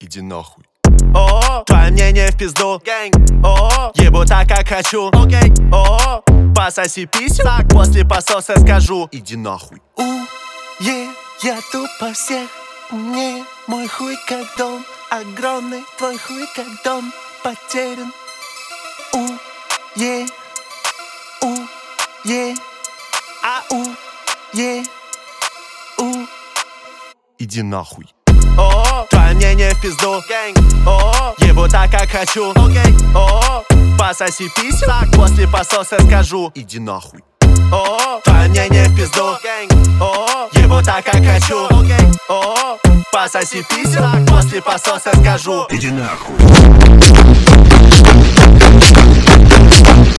Иди нахуй. О, твое мнение в пизду. О, ебу так, как хочу. О, пососи писю, так после пососа скажу. Иди нахуй. Я тупо всех умнее. Мой хуй как дом огромный, твой хуй как дом потерян. Иди нахуй. О, твое мнение в пизду. О, ебу так, как хочу. О, пососи писю, так после пососа скажу. Иди нахуй. О, твое мнение в пизду. О, ебу так, как хочу. О, пососи писю, так после пососа скажу. Иди нахуй.